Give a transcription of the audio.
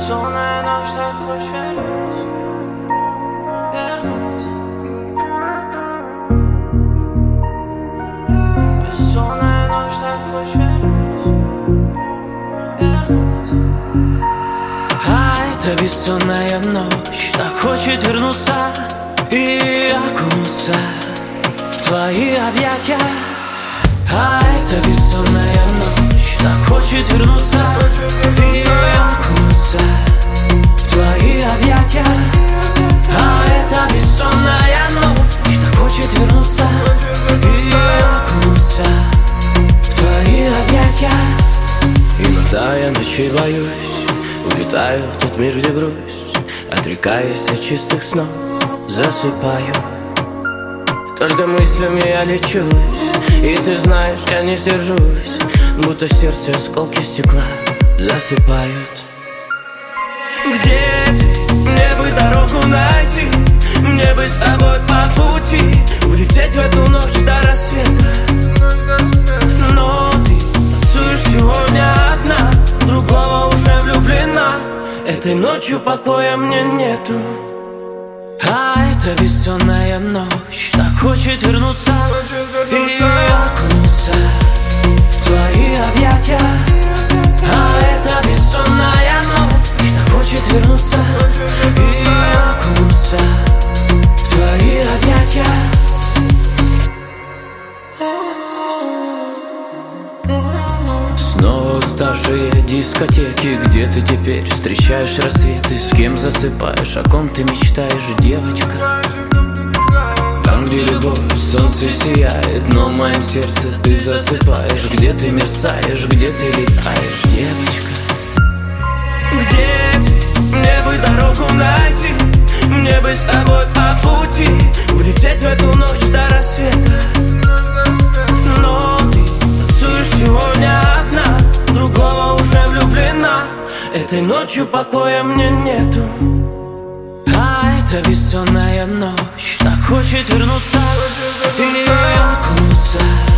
Бессонная ночь, так хочешь вернуть. Бессонная ночь, так хочешь вернуть. А эта бессонная ночь так хочет вернуться и окунуться в твои объятия. А эта бессонная ночь так хочет вернуться и окунуться в твои объятия. А эта бессонная ночь так хочет вернуться и окунуться в твои объятия. Иногда я ночей боюсь, улетаю в тот мир, где грусть, отрекаясь от чистых снов, засыпаю. Только мыслями я лечусь, и ты знаешь, я не сержусь, будто в сердце осколки стекла засыпают. Где ты? Мне бы дорогу найти, мне бы с тобой по пути улететь в эту ночь до рассвета. Но ты танцуешь сегодня одна, другого уже влюблена. Этой ночью покоя мне нету. А эта бессонная ночь так хочет вернуться и окунуться в твои объятия. А эта бессонная ночь так хочет вернуться и окунуться в твои объятия. Снова уставшие дискотеки. Где ты теперь? Встречаешь рассветы? С кем засыпаешь? О ком ты мечтаешь, девочка? Там, где любовь, солнце сияет, но в моем сердце ты засыпаешь. Где ты мерцаешь? Где ты летаешь, девочка? Где ты? Мне бы дорогу найти, мне бы с тобой по пути улететь в эту ночь до рассвета. Но ты танцуешь сегодня одна, другого уже влюблена. Этой ночью покоя мне нету. А эта бессонная ночь так хочет вернуться и окунуться